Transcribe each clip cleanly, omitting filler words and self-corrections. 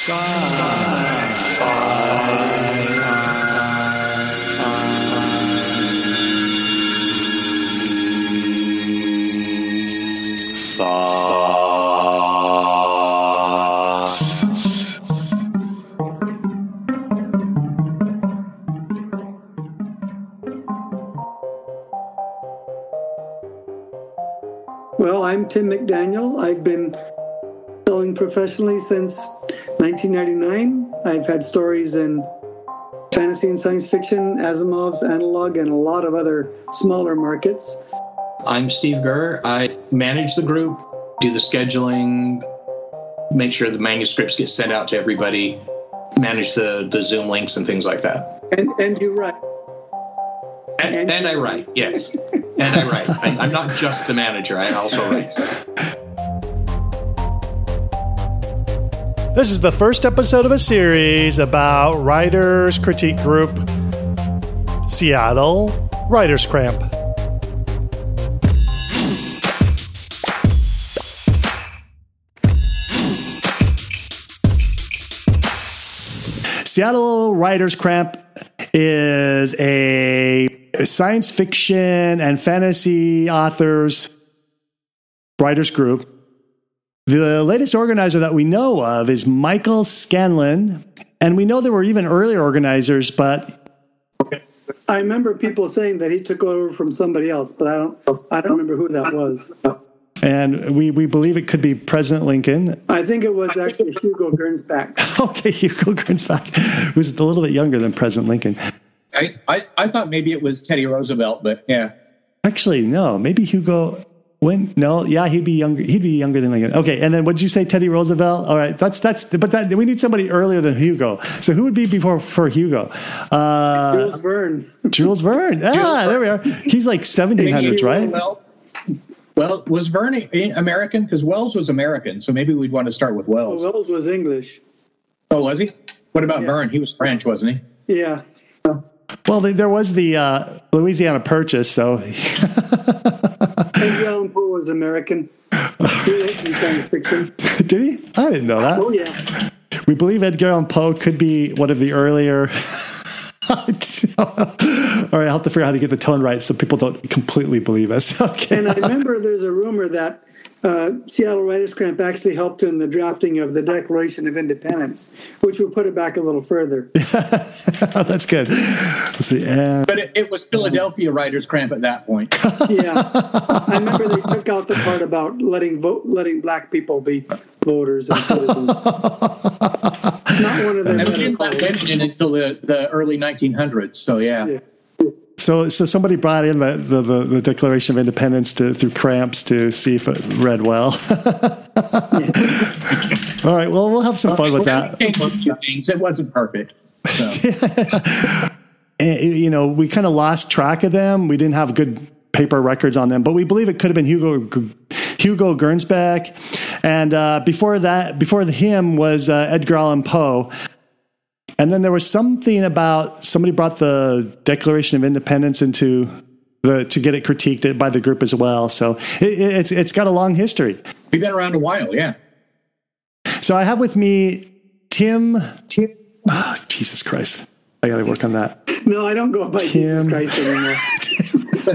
Well, I'm Tim McDaniel. I've been selling professionally since 1999. I've had stories in fantasy and science fiction, Asimov's, Analog, and a lot of other smaller markets. I'm Steve Gurr. I manage the group, do the scheduling, make sure the manuscripts get sent out to everybody, manage the Zoom links and things like that. And you write. And I write, yes. And I write. I'm not just the manager. I also write. This is the first episode of a series about Writers Critique Group, Seattle Writers Cramp. Seattle Writers Cramp is a science fiction and fantasy authors writers group. The latest organizer that we know of is Michael Scanlon, and we know there were even earlier organizers, but I remember people saying that he took over from somebody else, but I don't remember who that was. And we believe it could be President Lincoln. I think it was actually Hugo Gernsback. Okay, Hugo Gernsback, who's a little bit younger than President Lincoln. I thought maybe it was Teddy Roosevelt, but yeah. Actually, no, maybe Hugo. He'd be younger. He'd be younger than Lincoln. Okay, and then what did you say, Teddy Roosevelt? All right, but we need somebody earlier than Hugo. So who would be for Hugo? Jules Verne. Jules Verne. There we are. He's like 1700s, right? Well, was Verne American? Because Wells was American, so maybe we'd want to start with Wells. Wells was English. Oh, was he? What about Verne? He was French, wasn't he? Yeah. Well, there was the Louisiana Purchase, so. Edgar Allan Poe was American. He wrote some science fiction. Did he? I didn't know that. Oh, yeah. We believe Edgar Allan Poe could be one of the earlier. All right, I'll have to figure out how to get the tone right so people don't completely believe us. Okay. And I remember there's a rumor that Seattle Writers Cramp actually helped in the drafting of the Declaration of Independence, which will put it back a little further. That's good. Let's see. But it was Philadelphia Writers Cramp at that point. Yeah. I remember they took out the part about letting black people be voters and citizens. Not one of them. And we didn't let women in until the early 1900s, so yeah. So somebody brought in the Declaration of Independence through cramps to see if it read well. All right, well, we'll have some fun with that. It wasn't perfect. So. And, we kind of lost track of them. We didn't have good paper records on them, but we believe it could have been Hugo Gernsback. And before him was Edgar Allan Poe. And then there was something about somebody brought the Declaration of Independence to get it critiqued by the group as well. So it's got a long history. We've been around a while, yeah. So I have with me Tim. Oh, Jesus Christ. I got to work on that. No, I don't go by Jesus Christ anymore.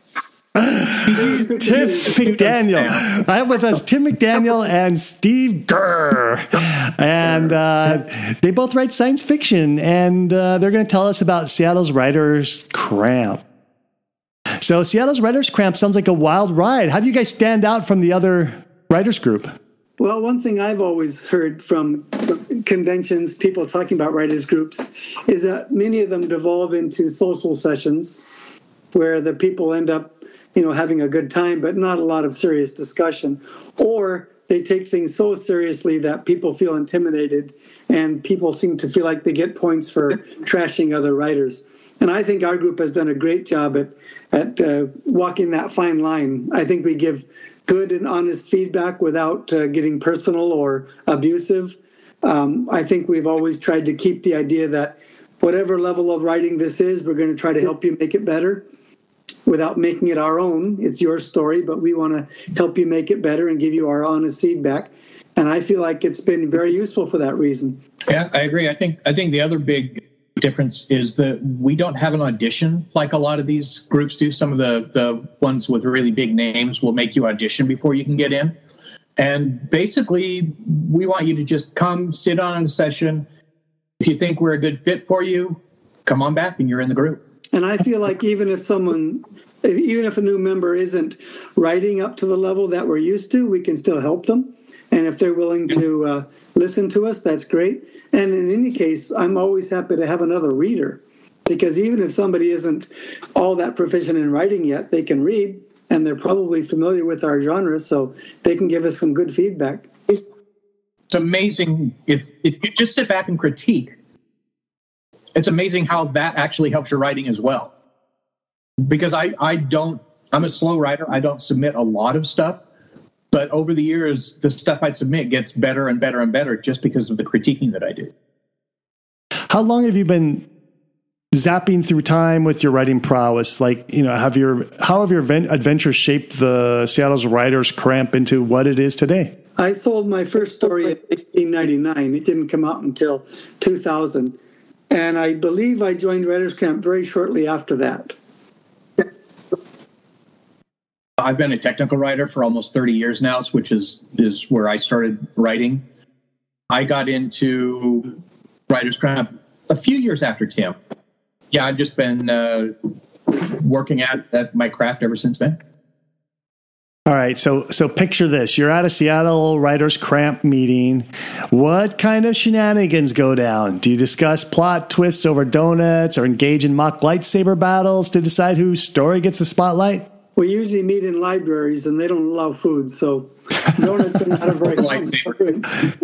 Tim McDaniel. I have with us Tim McDaniel and Steve Gurr. And they both write science fiction, and they're going to tell us about Seattle's Writers Cramp. So Seattle's Writers Cramp sounds like a wild ride. How do you guys stand out from the other writers group? Well, one thing I've always heard from conventions, people talking about writers groups, is that many of them devolve into social sessions where the people end up having a good time, but not a lot of serious discussion. Or they take things so seriously that people feel intimidated and people seem to feel like they get points for trashing other writers. And I think our group has done a great job at walking that fine line. I think we give good and honest feedback without getting personal or abusive. I think we've always tried to keep the idea that whatever level of writing this is, we're going to try to help you make it better without making it our own. It's your story, but we want to help you make it better and give you our honest feedback. And I feel like it's been very useful for that reason. Yeah, I agree. I think the other big difference is that we don't have an audition like a lot of these groups do. Some of the ones with really big names will make you audition before you can get in. And basically, we want you to just come sit on a session. If you think we're a good fit for you, come on back and you're in the group. And I feel like even if a new member isn't writing up to the level that we're used to, we can still help them. And if they're willing to listen to us, that's great. And in any case, I'm always happy to have another reader, because even if somebody isn't all that proficient in writing yet, they can read, and they're probably familiar with our genre, so they can give us some good feedback. It's amazing if you just sit back and critique. It's amazing how that actually helps your writing as well. Because I'm a slow writer. I don't submit a lot of stuff. But over the years, the stuff I submit gets better and better and better just because of the critiquing that I do. How long have you been zapping through time with your writing prowess? Like, how have your adventures shaped the Seattle's Writers' Cramp into what it is today? I sold my first story in 1999. It didn't come out until 2000. And I believe I joined Writers' Cramp very shortly after that. I've been a technical writer for almost 30 years now, which is where I started writing. I got into Writers' Cramp a few years after Tim. Yeah, I've just been working at my craft ever since then. All right, so picture this. You're at a Seattle Writers' Cramp meeting. What kind of shenanigans go down? Do you discuss plot twists over donuts or engage in mock lightsaber battles to decide whose story gets the spotlight? We usually meet in libraries, and they don't allow food, so donuts are not a very common experience.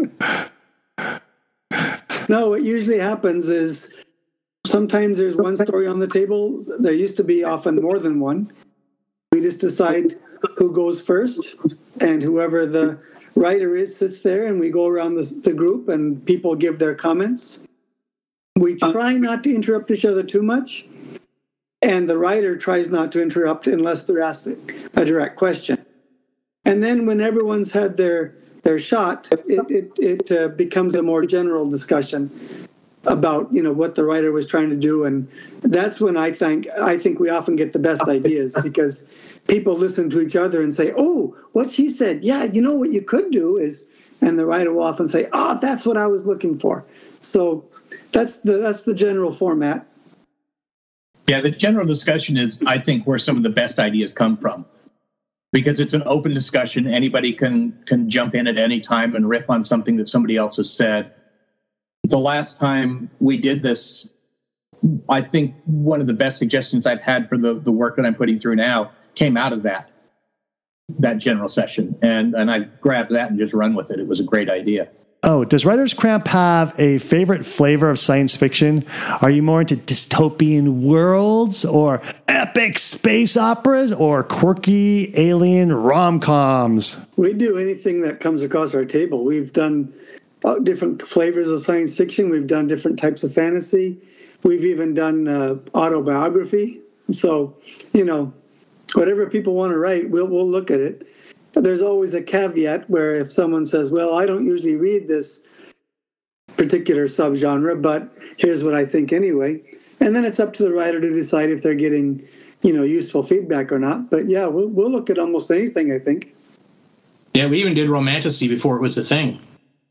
No, what usually happens is sometimes there's one story on the table. There used to be often more than one. We just decide who goes first, and whoever the writer is sits there, and we go around the group, and people give their comments. We try not to interrupt each other too much. And the writer tries not to interrupt unless they're asked a direct question. And then when everyone's had their shot, it becomes a more general discussion about what the writer was trying to do. And that's when I think we often get the best ideas, because people listen to each other and say, "Oh, what she said, yeah, what you could do is," and the writer will often say, "Oh, that's what I was looking for." So that's the general format. Yeah, the general discussion is, I think, where some of the best ideas come from, because it's an open discussion. Anybody can jump in at any time and riff on something that somebody else has said. The last time we did this, I think one of the best suggestions I've had for the work that I'm putting through now came out of that general session. And I grabbed that and just run with it. It was a great idea. Oh, does Writers' Cramp have a favorite flavor of science fiction? Are you more into dystopian worlds, or epic space operas, or quirky alien rom-coms? We do anything that comes across our table. We've done different flavors of science fiction. We've done different types of fantasy. We've even done autobiography. So, whatever people want to write, we'll look at it. There's always a caveat where if someone says, "Well, I don't usually read this particular subgenre, but here's what I think anyway," and then it's up to the writer to decide if they're getting, useful feedback or not. But yeah, we'll look at almost anything, I think. Yeah, we even did romantasy before it was a thing.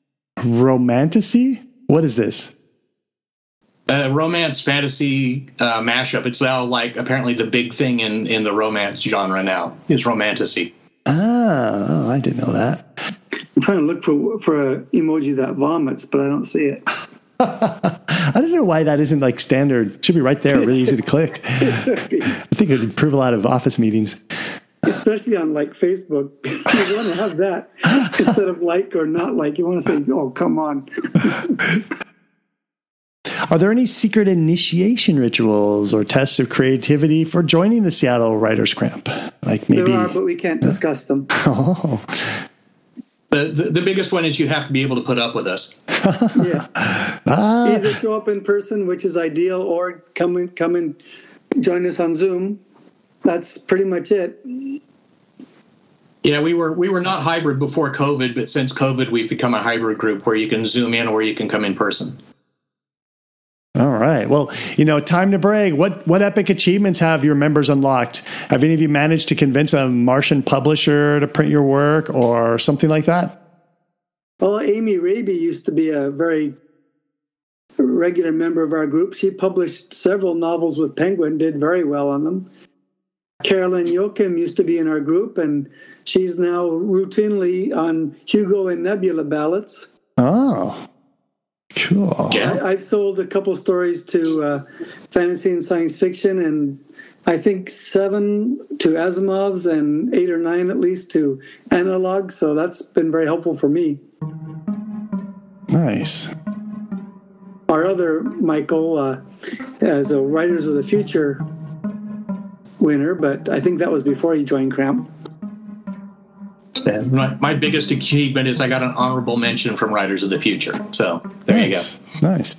Romantasy? What is this? Romance fantasy mashup. It's now apparently the big thing in the romance genre now is romantasy. Oh, I didn't know that. I'm trying to look for an emoji that vomits, but I don't see it. I don't know why that isn't standard. It should be right there, really easy to click. I think it would improve a lot of office meetings. Especially on Facebook. You want to have that instead of like or not like. You want to say, "Oh, come on." Are there any secret initiation rituals or tests of creativity for joining the Seattle Writers' Cramp? Maybe there are, but we can't discuss them. Oh. The biggest one is you have to be able to put up with us. Yeah. Either show up in person, which is ideal, or come and join us on Zoom. That's pretty much it. Yeah, we were not hybrid before COVID, but since COVID, we've become a hybrid group where you can Zoom in or you can come in person. All right. Well, time to brag. What epic achievements have your members unlocked? Have any of you managed to convince a Martian publisher to print your work or something like that? Well, Amy Raby used to be a very regular member of our group. She published several novels with Penguin, did very well on them. Carolyn Joachim used to be in our group, and she's now routinely on Hugo and Nebula ballots. Oh, cool. Yeah. I've sold a couple stories to fantasy and science fiction, and I think 7 to Asimov's and 8 or 9 at least to Analog, so that's been very helpful for me. Nice. Our other Michael as a Writers of the Future winner, but I think that was before he joined Cramp. Yeah, my biggest achievement is I got an honorable mention from Writers of the Future. So there you go. Nice.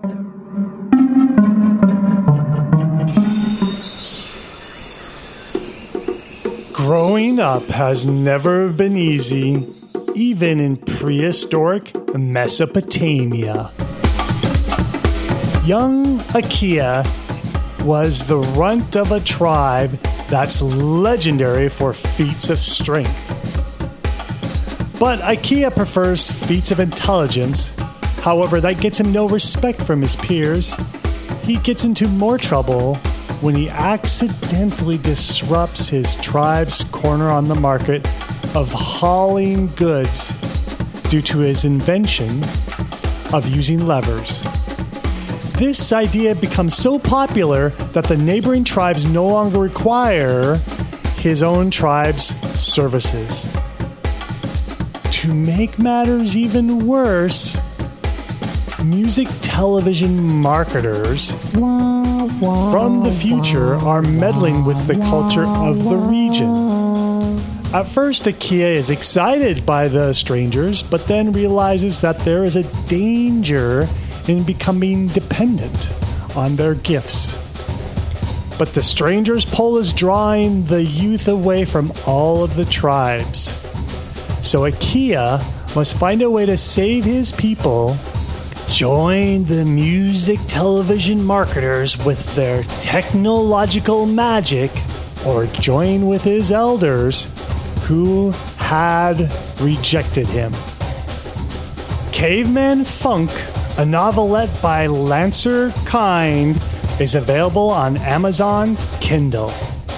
Growing up has never been easy, even in prehistoric Mesopotamia. Young Akia was the runt of a tribe that's legendary for feats of strength. But Akia prefers feats of intelligence. However, that gets him no respect from his peers. He gets into more trouble when he accidentally disrupts his tribe's corner on the market of hauling goods due to his invention of using levers. This idea becomes so popular that the neighboring tribes no longer require his own tribe's services. To make matters even worse, music television marketers from the future are meddling with the culture of the region. At first, Akia is excited by the strangers, but then realizes that there is a danger in becoming dependent on their gifts. But the strangers' pull is drawing the youth away from all of the tribes. So Akia must find a way to save his people, join the music television marketers with their technological magic, or join with his elders who had rejected him. Caveman Funk, a novelette by Lancer Kind, is available on Amazon Kindle.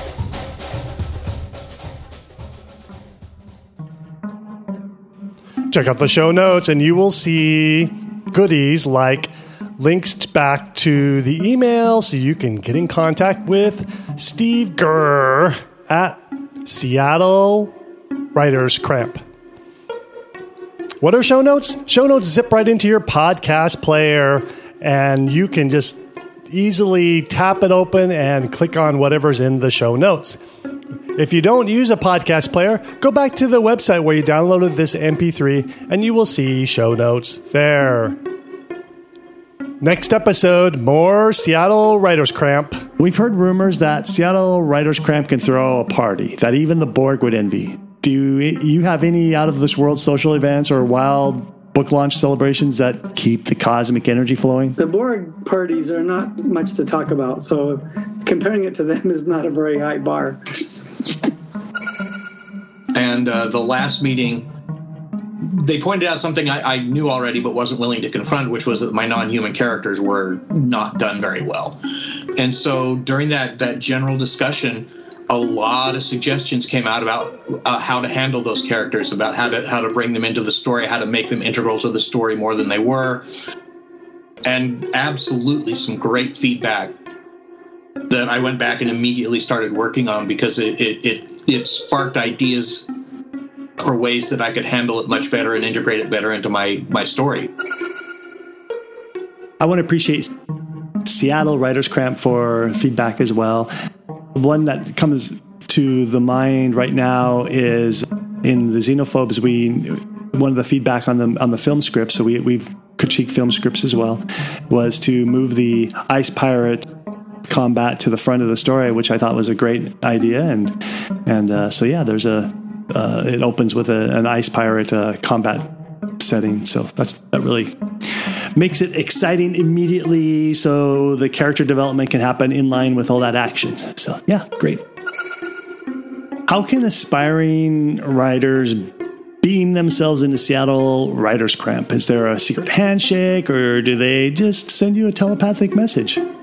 Check out the show notes and you will see goodies like links back to the email so you can get in contact with Steve Gurr at Seattle Writers Cramp. What are show notes? Show notes zip right into your podcast player and you can just easily tap it open and click on whatever's in the show notes. If you don't use a podcast player, go back to the website where you downloaded this MP3 and you will see show notes there. Next episode, more Seattle Writers Cramp. We've heard rumors that Seattle Writers Cramp can throw a party that even the Borg would envy. Do you have any out-of-this-world social events or wild book launch celebrations that keep the cosmic energy flowing? The Borg parties are not much to talk about, so comparing it to them is not a very high bar. And the last meeting, they pointed out something I knew already but wasn't willing to confront, which was that my non-human characters were not done very well. And so during that general discussion, a lot of suggestions came out about how to handle those characters, about how to bring them into the story, how to make them integral to the story more than they were. And absolutely some great feedback that I went back and immediately started working on because it sparked ideas for ways that I could handle it much better and integrate it better into my story. I want to appreciate Seattle Writers Cramp for feedback as well. One that comes to the mind right now is in the Xenophobes. One of the feedback on the film script, so we've critiqued film scripts as well, was to move the ice pirate combat to the front of the story, which I thought was a great idea. And so yeah, there's a it opens with an ice pirate combat setting. So that really makes it exciting immediately, so the character development can happen in line with all that action. So yeah, great. How can aspiring writers beam themselves into Seattle Writers Cramp? Is there a secret handshake, or do they just send you a telepathic message?